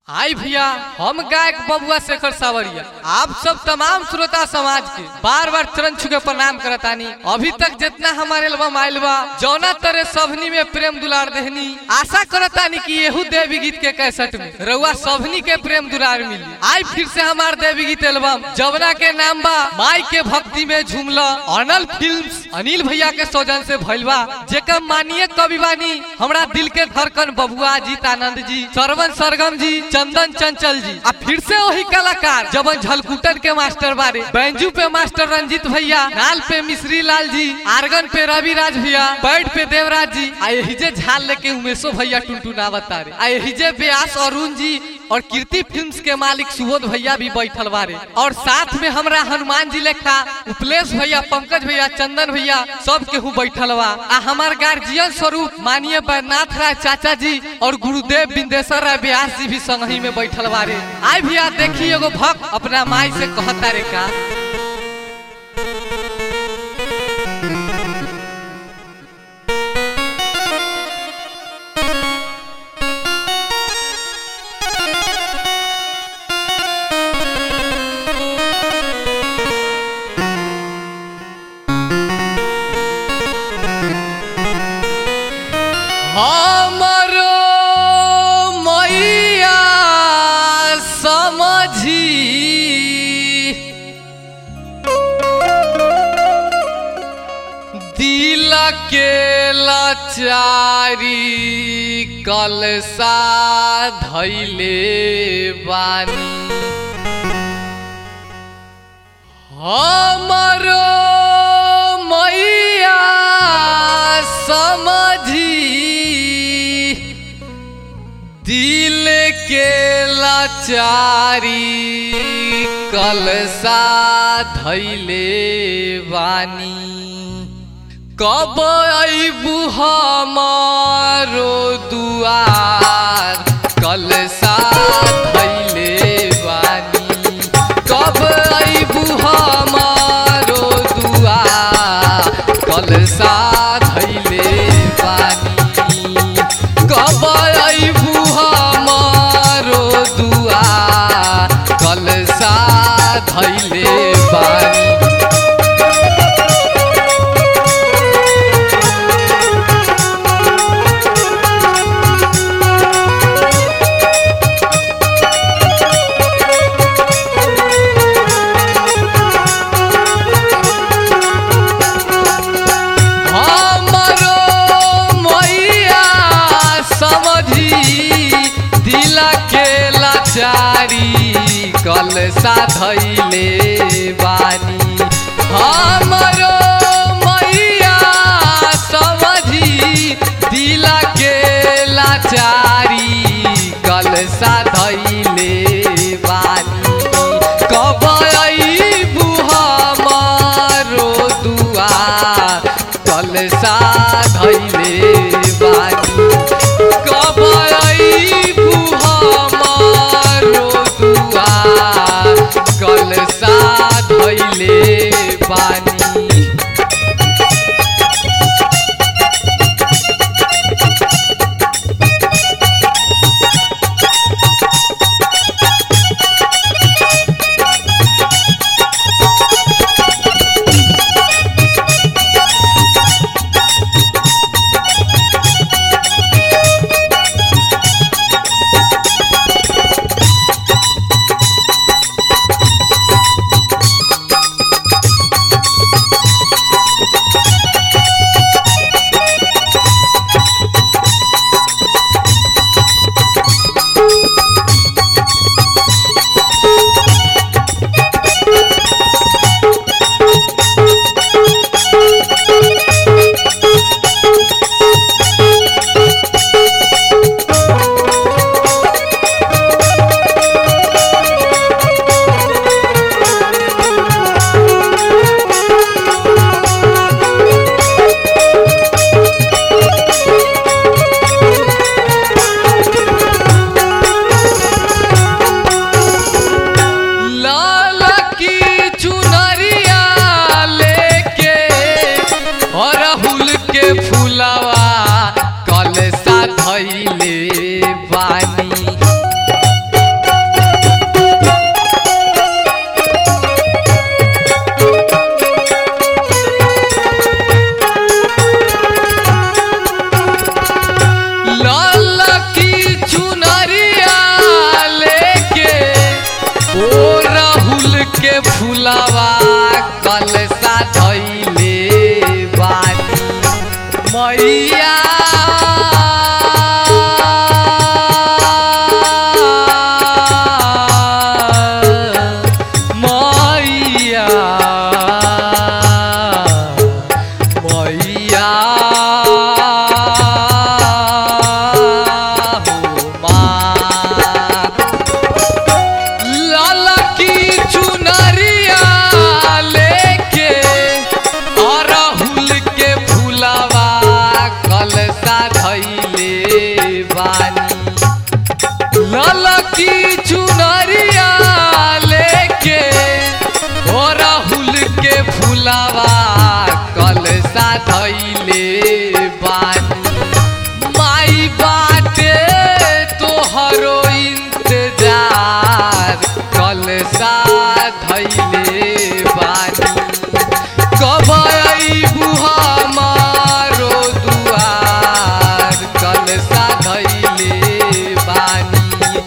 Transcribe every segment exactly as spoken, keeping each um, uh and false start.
आई भैया हम गायक बबुआ शेखर सावरिया आप सब तमाम श्रोता समाज के बार बार चरण छुके प्रणाम करतानी। अभी तक जितना हमारे एल्बम आइल बा जौना तरह सबनी में प्रेम दुलार देहनी, आशा करतानी कि यहू देवी गीत के कैसेट में रउआ सबनी के प्रेम दुलार मिली। आई फिर से हमार देवी गीत एल्बम जवना के नाम बा माई के भक्ति में झूमला अनल फिल्म्स अनिल भैया के सौजन से भइल बा, जेकर माननीय कवि बानी हमरा दिल के धड़कन बबुआ अजीत आनंद जी, सरवन सरगम जी, चंदन चंचल जी। अब फिर से वही कलाकार जबन झलकुटन के मास्टर बारे, बैंजू पे मास्टर रंजीत भैया, नाल पे मिश्री लाल जी, आर्गन पे रवि राज भैया, बैठ पे देवराज जी, आहिजे झाल लेके उमेशो भैया टुनटुनावत तारे, आहिजे व्यास अरुण जी और कीर्ति फिल्म्स के मालिक सुबोध भैया भी बैठल बारे, और साथ में हमरा हनुमान जी लेखा उपलेश भैया, पंकज भैया, चंदन भैया सब केहू बैठल बा। आ हमार गार्जियन स्वरूप माननीय बैद्यनाथ राय चाचा जी और गुरुदेव बिंदेश्वर राय व्यास जी भी संगही में बैठल बारे। आई भैया देखी एगो भक्त अपना माई से कहता रे का, हमरो मैया समझी दिल के लाचारी कलसा धैले बानी, हमरो मैया समझी दिल के लाचारी कलसा धैले बानी, कब अइबू हमारो दुआर कलसा धैले बानी, कब अइबू हमारो दुआर कलसा धैले बानी, कब अइबू हमारो दुआर कलसा धैले बानी। कलसा धैले बानी, हमरो मैया समझी दिल के लाचारी कलसा धैले बानी, कब अइबू हमारो दुआर कलसा धैले बानी, कब अइबू हमारो दुआर कलसा धैले बानी। की चुनरिया लेके ओ राहुल के फुलावा कलसा धइले बानी माई बाटे तोहरो इंतजार कलसा धइले बानी कब अइबू हमारो दुआर कलसा धइले बानी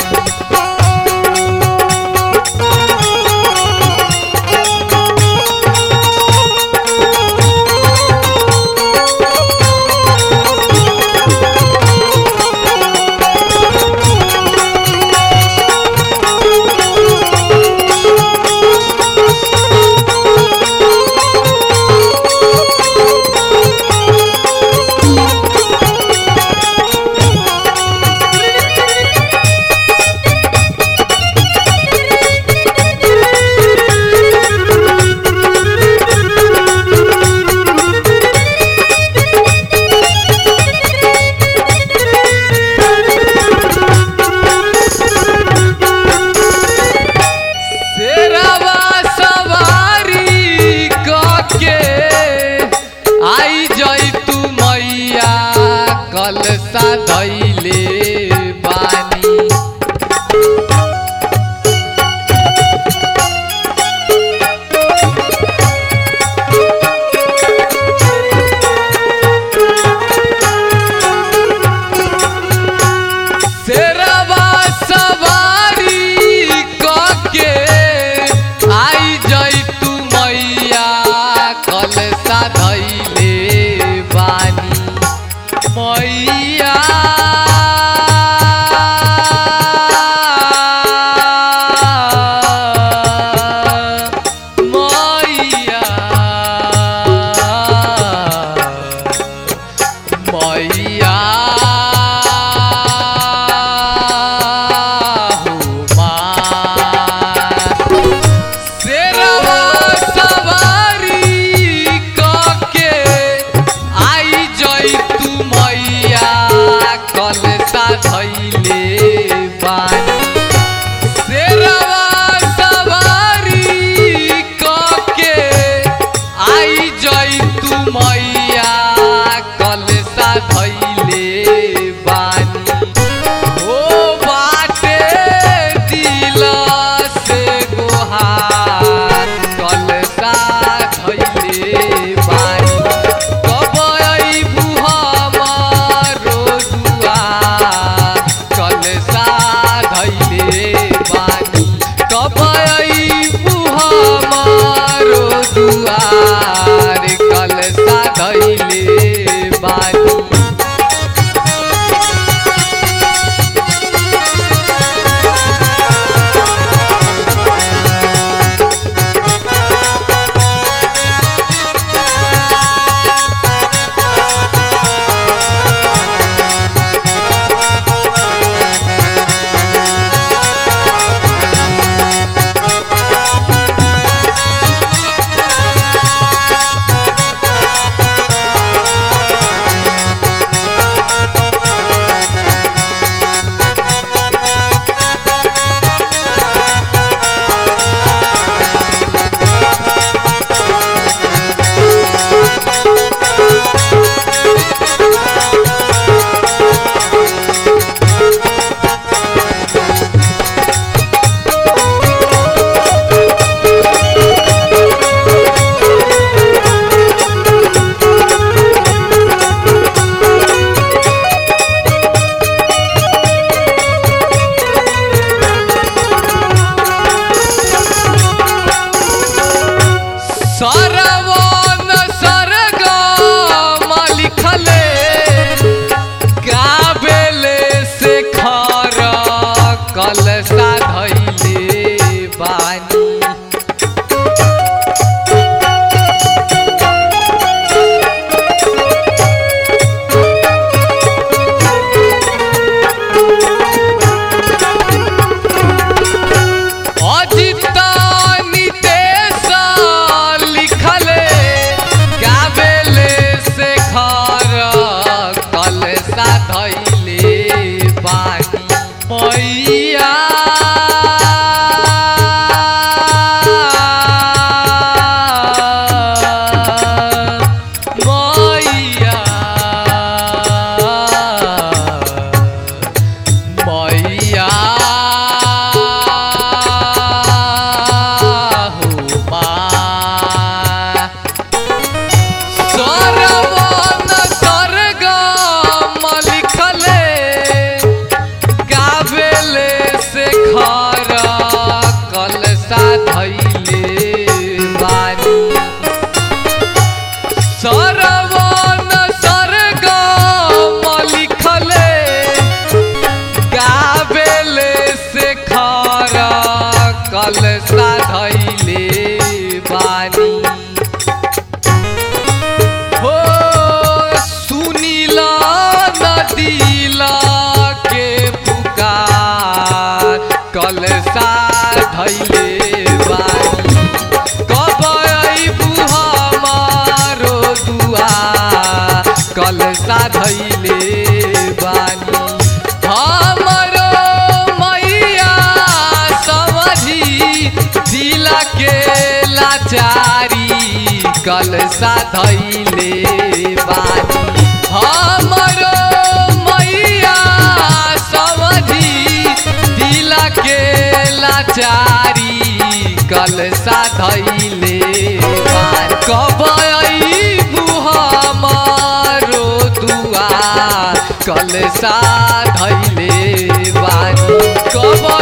आई जई तू मैया कलसा धइले बानी शेरवा सवारी कके आई जई तू मैया कलसा धइले बानी मैया मैया मैया हो माँ शेरवा सवारी कके आई जई तू मैया कलसा धइले बानी शेरवा सवारी कके आई जई तू मैया कलसा धइले बानी ओ बाटे दिल से गोहार कलसा धइले बानी कब अइबू हमारो दुआर कलसा धइले बानी कब अइबू हमारो दुआर कलसा धइले बानी सरवन सरगम लिखले गावेले से खर कलसा धइले बानी धइले बानी मैया कलसा धैले बानी कब अइबू हमारो दुआर कलसा धैले बानी हमरो मैया समझी दिल के लाचारी कलसा धैले बानी हमरो मैया समझी दिल के लाचारी कलसा धैले बानी कब अइबू हमारो दुआर कलसा धैले बानी कब